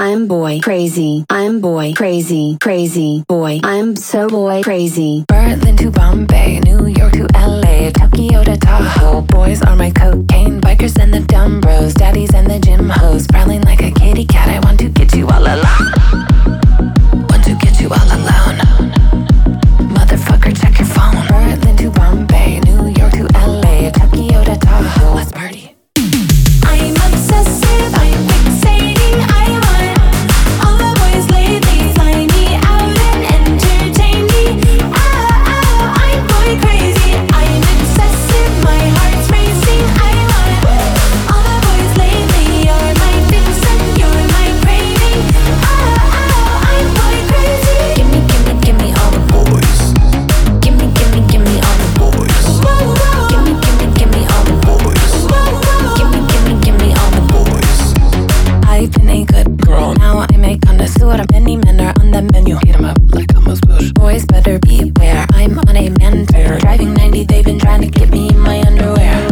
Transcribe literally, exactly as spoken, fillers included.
I'm boy crazy. I'm boy crazy. Crazy boy. I'm so boy crazy. Berlin to Bombay, New York to L A, Tokyo to Tahoe. Boys are my cocaine, bikers and the dumb bros, daddies and the gym hoes, prowling like a kitty cat. I want to get you all alone. Want to get you all alone. Motherfucker, check your phone. Berlin to Bombay, New York to L A, Tokyo to Tahoe. Let's party. I'm obsessive, I'm fixating, I want all the boys lately fly me out and entertain me. Oh, oh, I'm boy crazy, I'm obsessive, my heart's racing. I want all the boys lately, you're my vixen, you're my craving. Oh, oh, I'm boy crazy. Gimme, gimme, gimme all the boys. Gimme, gimme, gimme all the boys. Whoa, whoa. Gimme, gimme, gimme all the boys. Whoa, whoa. Gimme, gimme, gimme all the boys. I've been a good girl, now I'm a connoisseur. Many men are on the menu. Heat 'em up like Elmo's bush. Boys better beware, I'm on a man tear. Driving ninety, they've been trying to get me in my underwear.